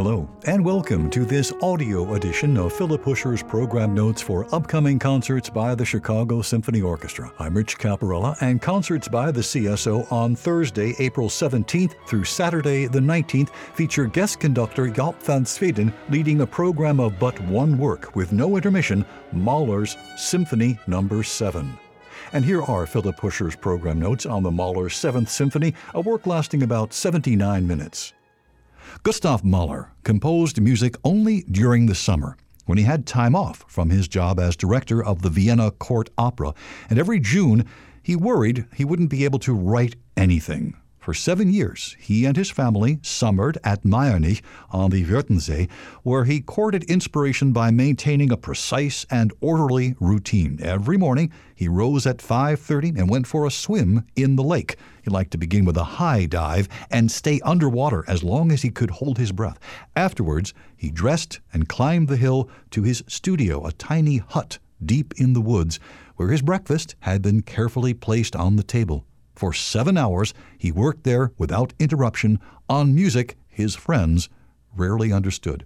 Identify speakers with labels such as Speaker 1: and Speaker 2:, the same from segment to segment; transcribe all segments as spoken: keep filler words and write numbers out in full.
Speaker 1: Hello, and welcome to this audio edition of Philip Huscher's program notes for upcoming concerts by the Chicago Symphony Orchestra. I'm Rich Caparella, and concerts by the C S O on Thursday, April seventeenth through Saturday the nineteenth feature guest conductor Jaap van Zweden leading a program of but one work with no intermission, Mahler's Symphony Number seven. And here are Philip Huscher's program notes on the Mahler seventh Symphony, a work lasting about seventy-nine minutes. Gustav Mahler composed music only during the summer, when he had time off from his job as director of the Vienna Court Opera, and every June he worried he wouldn't be able to write anything. For seven years, he and his family summered at Meiernich on the Wörthensee, where he courted inspiration by maintaining a precise and orderly routine. Every morning, he rose at five thirty and went for a swim in the lake. He liked to begin with a high dive and stay underwater as long as he could hold his breath. Afterwards, he dressed and climbed the hill to his studio, a tiny hut deep in the woods, where his breakfast had been carefully placed on the table. For seven hours, he worked there without interruption on music his friends rarely understood.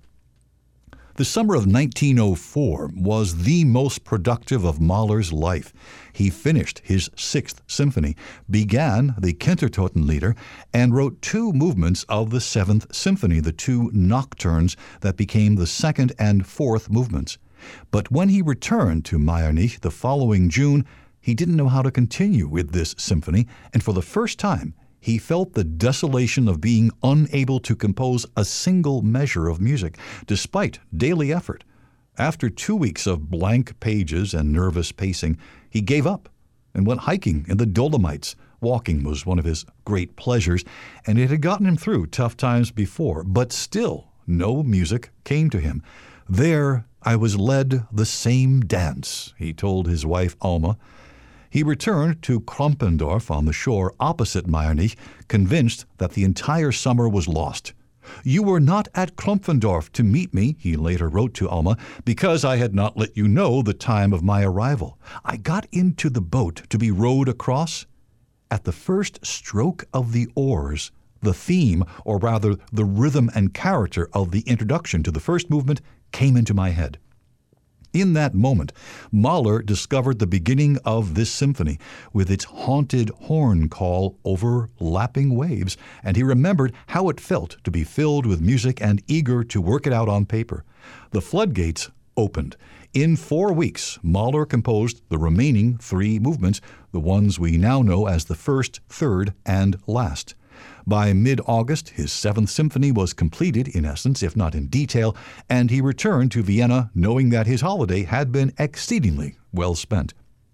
Speaker 1: The summer of nineteen oh four was the most productive of Mahler's life. He finished his sixth symphony, began the Kindertotenlieder, and wrote two movements of the seventh symphony, the two nocturnes that became the second and fourth movements. But when he returned to Meiernich the following June, he didn't know how to continue with this symphony, and for the first time, he felt the desolation of being unable to compose a single measure of music, despite daily effort. After two weeks of blank pages and nervous pacing, he gave up and went hiking in the Dolomites. Walking was one of his great pleasures, and it had gotten him through tough times before, but still no music came to him. There, I was led the same dance, he told his wife Alma. He returned to Krompendorf on the shore opposite Meiernich, convinced that the entire summer was lost. "You were not at Krompendorf to meet me," he later wrote to Alma, "because I had not let you know the time of my arrival. I got into the boat to be rowed across. At the first stroke of the oars, the theme, or rather the rhythm and character of the introduction to the first movement, came into my head." In that moment, Mahler discovered the beginning of this symphony with its haunted horn call over lapping waves, and he remembered how it felt to be filled with music and eager to work it out on paper. The floodgates opened. In four weeks, Mahler composed the remaining three movements, the ones we now know as the first, third, and last. By mid-August, his seventh symphony was completed, in essence, if not in detail, and he returned to Vienna knowing that his holiday had been exceedingly well spent.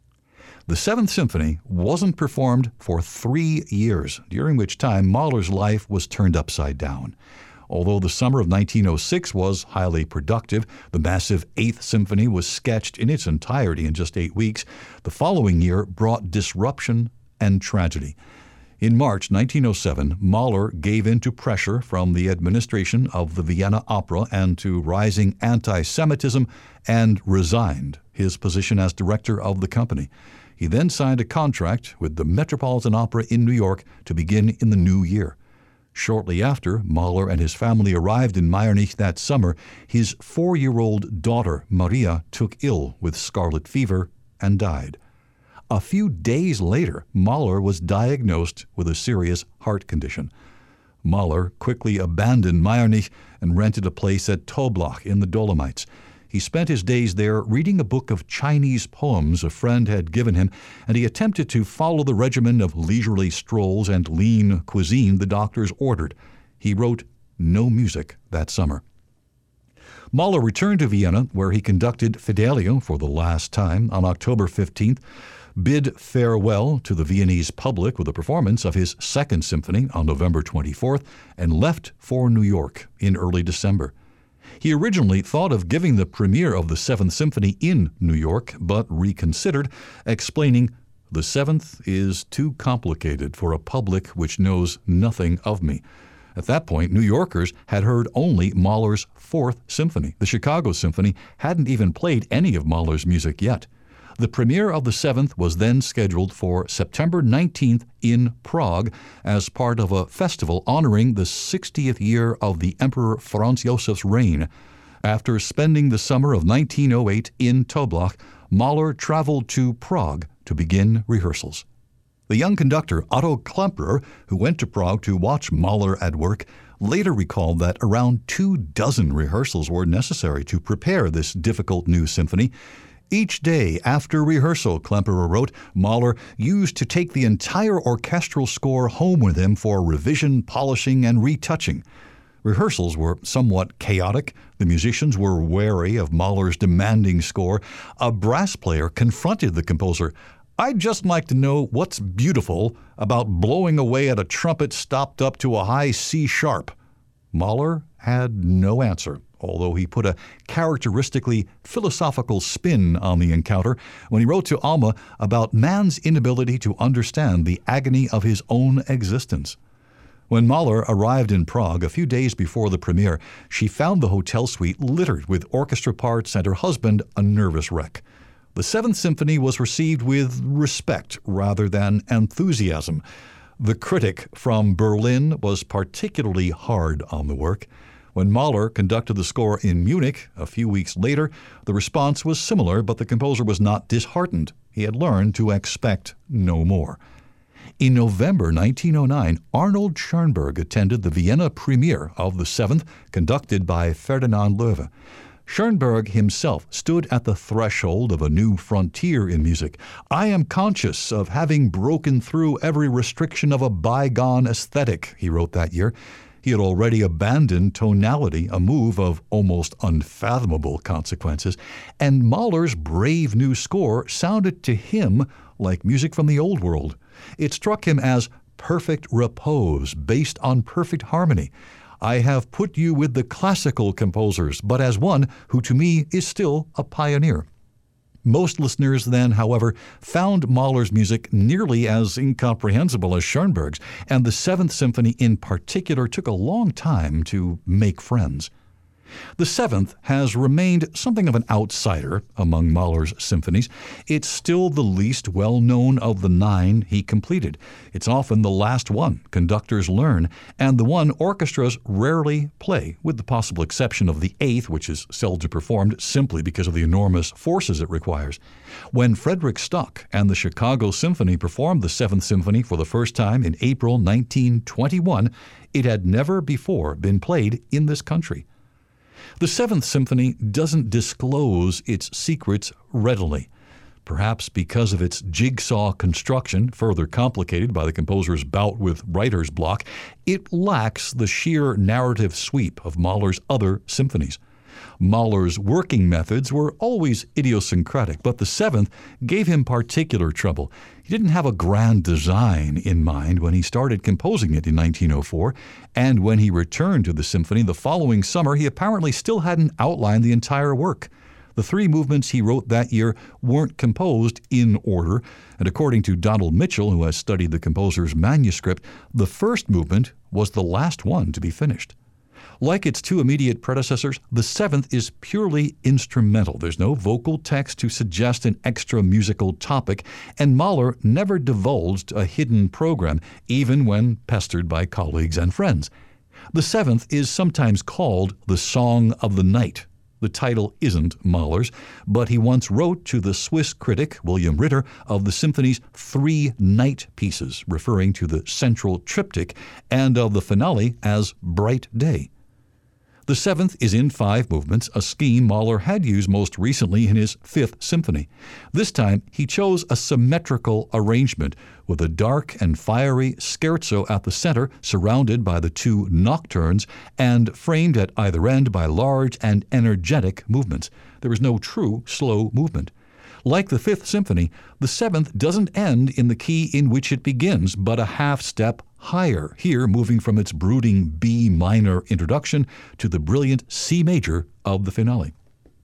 Speaker 1: The seventh symphony wasn't performed for three years, during which time Mahler's life was turned upside down. Although the summer of nineteen oh six was highly productive, the massive eighth Symphony was sketched in its entirety in just eight weeks. The following year brought disruption and tragedy. In March nineteen oh seven, Mahler gave in to pressure from the administration of the Vienna Opera and to rising anti-Semitism and resigned his position as director of the company. He then signed a contract with the Metropolitan Opera in New York to begin in the new year. Shortly after Mahler and his family arrived in Meiernich that summer, his four-year-old daughter, Maria, took ill with scarlet fever and died. A few days later, Mahler was diagnosed with a serious heart condition. Mahler quickly abandoned Meiernich and rented a place at Toblach in the Dolomites. He spent his days there reading a book of Chinese poems a friend had given him, and he attempted to follow the regimen of leisurely strolls and lean cuisine the doctors ordered. He wrote no music that summer. Mahler returned to Vienna, where he conducted Fidelio for the last time on October fifteenth, bid farewell to the Viennese public with a performance of his second symphony on November twenty-fourth, and left for New York in early December. He originally thought of giving the premiere of the Seventh Symphony in New York, but reconsidered, explaining, "The Seventh is too complicated for a public which knows nothing of me." At that point, New Yorkers had heard only Mahler's Fourth Symphony. The Chicago Symphony hadn't even played any of Mahler's music yet. The premiere of the Seventh was then scheduled for September nineteenth in Prague as part of a festival honoring the sixtieth year of the Emperor Franz Josef's reign. After spending the summer of nineteen oh eight in Toblach, Mahler traveled to Prague to begin rehearsals. The young conductor Otto Klemperer, who went to Prague to watch Mahler at work, later recalled that around two dozen rehearsals were necessary to prepare this difficult new symphony. Each day after rehearsal, Klemperer wrote, Mahler used to take the entire orchestral score home with him for revision, polishing, and retouching. Rehearsals were somewhat chaotic. The musicians were wary of Mahler's demanding score. A brass player confronted the composer. I'd just like to know what's beautiful about blowing away at a trumpet stopped up to a high C sharp. Mahler had no answer, although he put a characteristically philosophical spin on the encounter when he wrote to Alma about man's inability to understand the agony of his own existence. When Mahler arrived in Prague a few days before the premiere, she found the hotel suite littered with orchestra parts and her husband a nervous wreck. The Seventh Symphony was received with respect rather than enthusiasm. The critic from Berlin was particularly hard on the work. When Mahler conducted the score in Munich a few weeks later, the response was similar, but the composer was not disheartened. He had learned to expect no more. In November nineteen oh nine, Arnold Schoenberg attended the Vienna premiere of the Seventh, conducted by Ferdinand Loewe. Schoenberg himself stood at the threshold of a new frontier in music. I am conscious of having broken through every restriction of a bygone aesthetic, he wrote that year. He had already abandoned tonality, a move of almost unfathomable consequences, and Mahler's brave new score sounded to him like music from the old world. It struck him as perfect repose based on perfect harmony. I have put you with the classical composers, but as one who to me is still a pioneer. Most listeners then, however, found Mahler's music nearly as incomprehensible as Schoenberg's, and the Seventh Symphony in particular took a long time to make friends. The Seventh has remained something of an outsider among Mahler's symphonies. It's still the least well-known of the nine he completed. It's often the last one conductors learn, and the one orchestras rarely play, with the possible exception of the Eighth, which is seldom performed simply because of the enormous forces it requires. When Frederick Stock and the Chicago Symphony performed the Seventh Symphony for the first time in April nineteen twenty-one, it had never before been played in this country. The Seventh Symphony doesn't disclose its secrets readily. Perhaps because of its jigsaw construction, further complicated by the composer's bout with writer's block, it lacks the sheer narrative sweep of Mahler's other symphonies. Mahler's working methods were always idiosyncratic, but the Seventh gave him particular trouble. He didn't have a grand design in mind when he started composing it in nineteen oh four, and when he returned to the symphony the following summer, he apparently still hadn't outlined the entire work. The three movements he wrote that year weren't composed in order, and according to Donald Mitchell, who has studied the composer's manuscript, the first movement was the last one to be finished. Like its two immediate predecessors, the Seventh is purely instrumental. There's no vocal text to suggest an extra musical topic, and Mahler never divulged a hidden program, even when pestered by colleagues and friends. The Seventh is sometimes called the Song of the Night. The title isn't Mahler's, but he once wrote to the Swiss critic William Ritter of the symphony's three night pieces, referring to the central triptych, and of the finale as Bright Day. The Seventh is in five movements, a scheme Mahler had used most recently in his Fifth Symphony. This time, he chose a symmetrical arrangement with a dark and fiery scherzo at the center, surrounded by the two nocturnes, and framed at either end by large and energetic movements. There is no true slow movement. Like the Fifth Symphony, the Seventh doesn't end in the key in which it begins, but a half step higher, here moving from its brooding B minor introduction to the brilliant C major of the finale.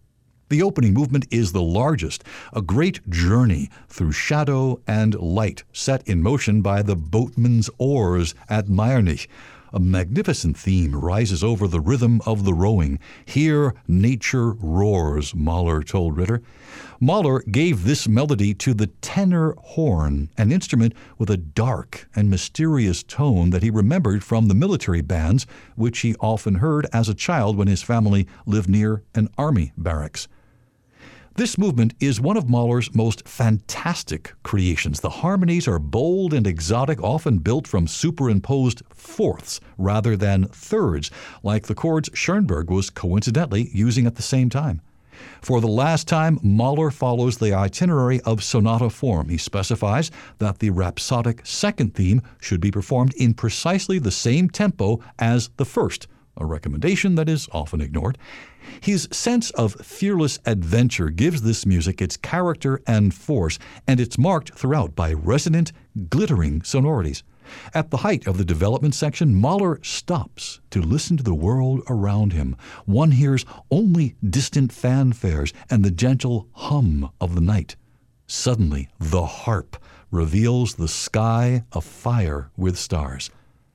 Speaker 1: The opening movement is the largest, a great journey through shadow and light set in motion by the boatman's oars at Meyernich. A magnificent theme rises over the rhythm of the rowing. Here nature roars, Mahler told Ritter. Mahler gave this melody to the tenor horn, an instrument with a dark and mysterious tone that he remembered from the military bands, which he often heard as a child when his family lived near an army barracks. This movement is one of Mahler's most fantastic creations. The harmonies are bold and exotic, often built from superimposed fourths rather than thirds, like the chords Schoenberg was coincidentally using at the same time. For the last time, Mahler follows the itinerary of sonata form. He specifies that the rhapsodic second theme should be performed in precisely the same tempo as the first, a recommendation that is often ignored. His sense of fearless adventure gives this music its character and force, and it's marked throughout by resonant, glittering sonorities. At the height of the development section, Mahler stops to listen to the world around him. One hears only distant fanfares and the gentle hum of the night. Suddenly, the harp reveals the sky afire with stars.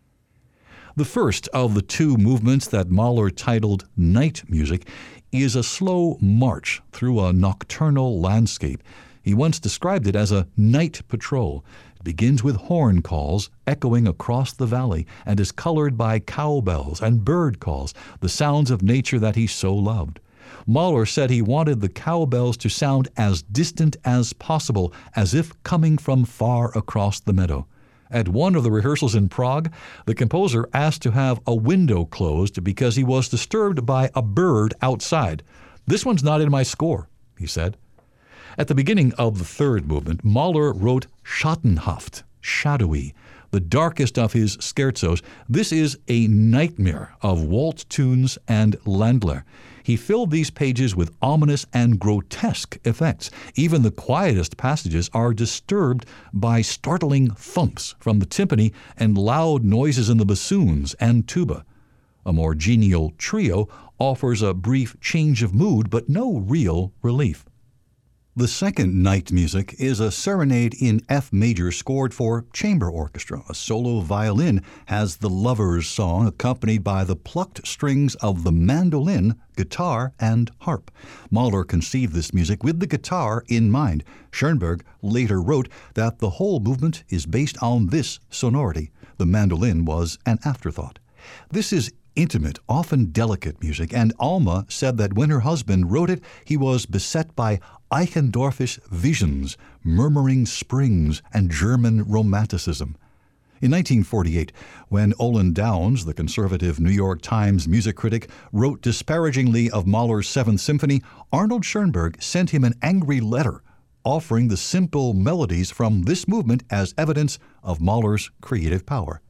Speaker 1: The first of the two movements that Mahler titled Night Music is a slow march through a nocturnal landscape. He once described it as a night patrol. It begins with horn calls echoing across the valley and is colored by cowbells and bird calls, the sounds of nature that he so loved. Mahler said he wanted the cowbells to sound as distant as possible, as if coming from far across the meadow. At one of the rehearsals in Prague, the composer asked to have a window closed because he was disturbed by a bird outside. "This one's not in my score," he said. At the beginning of the third movement, Mahler wrote Schattenhaft, shadowy, the darkest of his scherzos. This is a nightmare of waltz tunes and Ländler. He filled these pages with ominous and grotesque effects. Even the quietest passages are disturbed by startling thumps from the timpani and loud noises in the bassoons and tuba. A more genial trio offers a brief change of mood, but no real relief. The second night music is a serenade in F major scored for chamber orchestra. A solo violin has the lover's song accompanied by the plucked strings of the mandolin, guitar, and harp. Mahler conceived this music with the guitar in mind. Schoenberg later wrote that the whole movement is based on this sonority. The mandolin was an afterthought. This is intimate, often delicate music, and Alma said that when her husband wrote it, he was beset by Eichendorffish visions, murmuring springs, and German romanticism. In nineteen forty-eight, when Olin Downs, the conservative New York Times music critic, wrote disparagingly of Mahler's Seventh Symphony, Arnold Schoenberg sent him an angry letter offering the simple melodies from this movement as evidence of Mahler's creative power.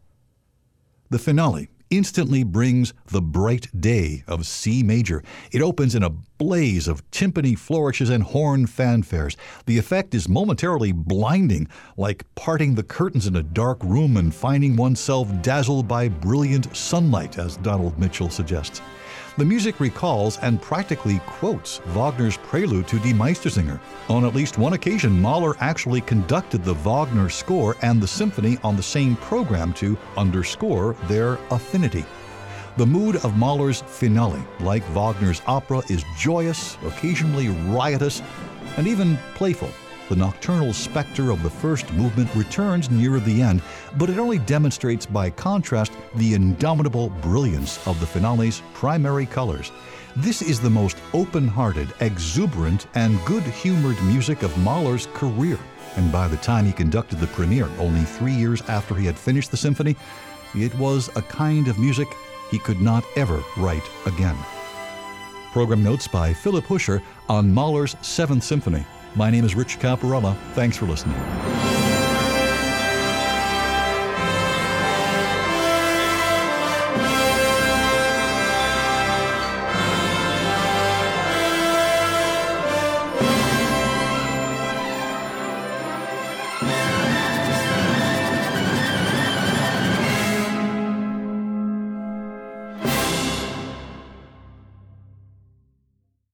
Speaker 1: The finale instantly brings the bright day of C major. It opens in a blaze of timpani flourishes and horn fanfares. The effect is momentarily blinding, like parting the curtains in a dark room and finding oneself dazzled by brilliant sunlight, as Donald Mitchell suggests. The music recalls and practically quotes Wagner's prelude to Die Meistersinger. On at least one occasion, Mahler actually conducted the Wagner score and the symphony on the same program to underscore their affinity. The mood of Mahler's finale, like Wagner's opera, is joyous, occasionally riotous, and even playful. The nocturnal specter of the first movement returns near the end, but it only demonstrates by contrast the indomitable brilliance of the finale's primary colors. This is the most open-hearted, exuberant, and good-humored music of Mahler's career. And by the time he conducted the premiere, only three years after he had finished the symphony, it was a kind of music he could not ever write again. Program notes by Philip Huscher on Mahler's Seventh Symphony. My name is Rich Caparella. Thanks for listening.